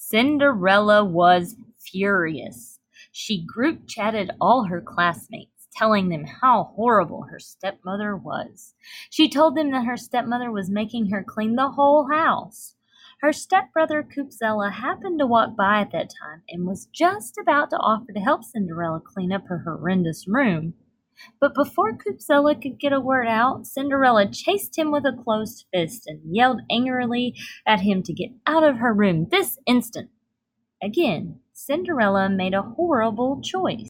Cinderella was furious. She group chatted all her classmates, telling them how horrible her stepmother was. She told them that her stepmother was making her clean the whole house. Her stepbrother Coopzilla happened to walk by at that time and was just about to offer to help Cinderella clean up her horrendous room. But before Coopzilla could get a word out, Cinderella chased him with a closed fist and yelled angrily at him to get out of her room this instant. Again, Cinderella made a horrible choice.